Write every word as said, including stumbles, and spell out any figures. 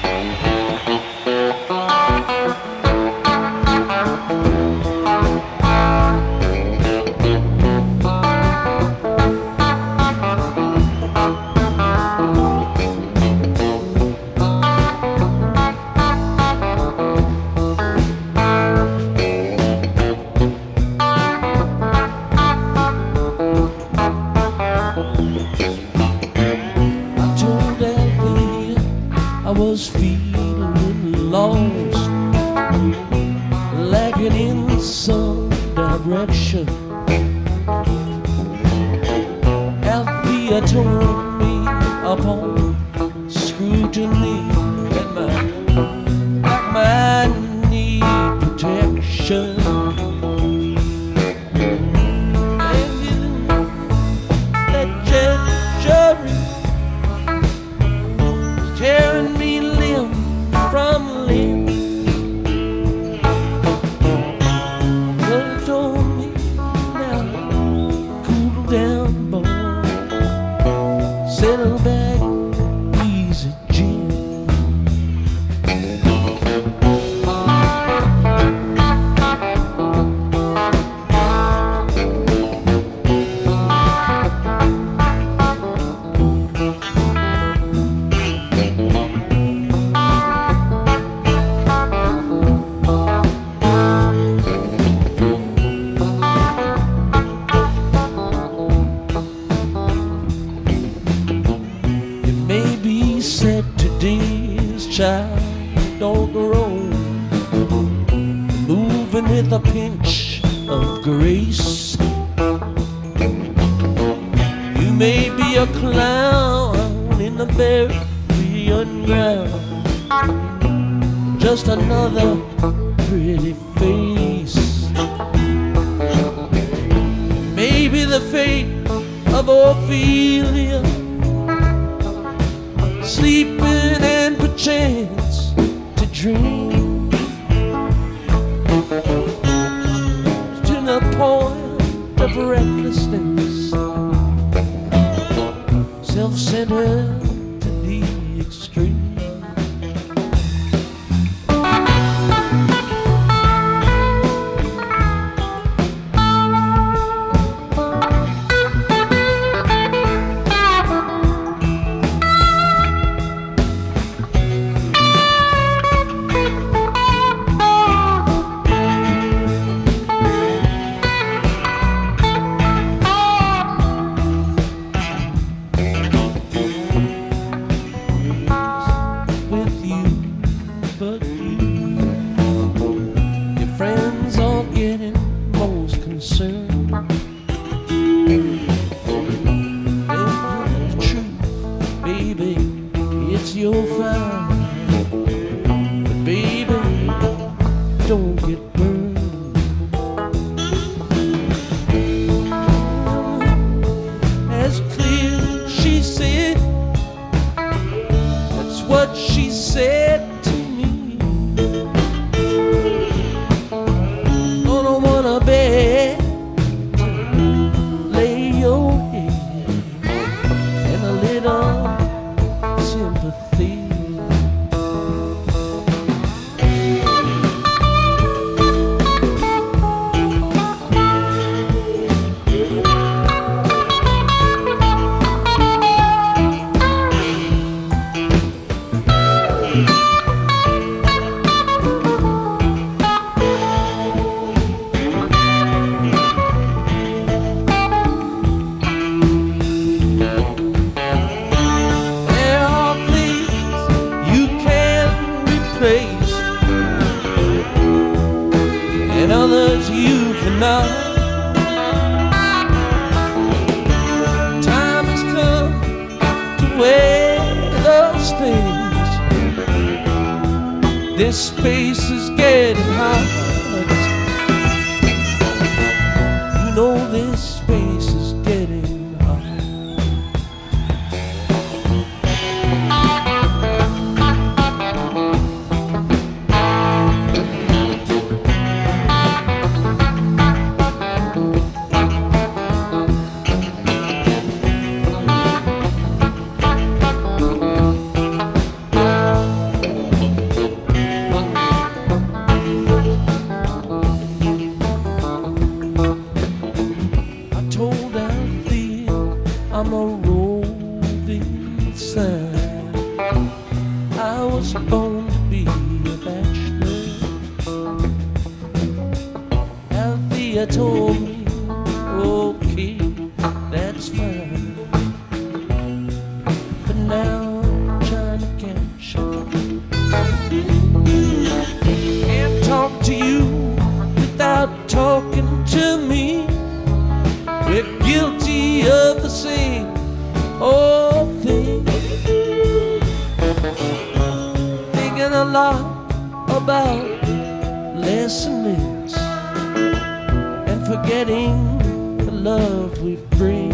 was feeling lost, lacking in some direction. Althea told me upon scrutiny that my, that my need protection. And in that gesturing, tearing me limb from limb. But it told me now, cool down, boy, settle back, easy, Jim. Said today's child don't grow, moving with a pinch of grace. You may be a clown in the burying ground, just another pretty face. Maybe the fate of Ophelia, sleeping and perchance to dream, to the point of recklessness, self-centered to the extreme. But you, your friends are getting most concerned. And the truth, baby, it's your fault. But baby, don't get burned. As clear as she said, that's what she said. Lay your head and a little sympathy. And others you cannot. Time has come to weigh those things. This space is getting hot. You know this space is getting I was born to be a bachelor. Althea told me, okay, that's fine. But now I'm trying to catch up. Can't talk to you without talking to me. We're guilty of the same old thing. Thinking a lot about less and less, and forgetting the love we bring.